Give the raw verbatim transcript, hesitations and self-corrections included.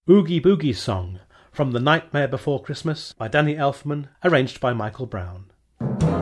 Oogie Boogie Song from The Nightmare Before Christmas by Danny Elfman, arranged by Michael Brown.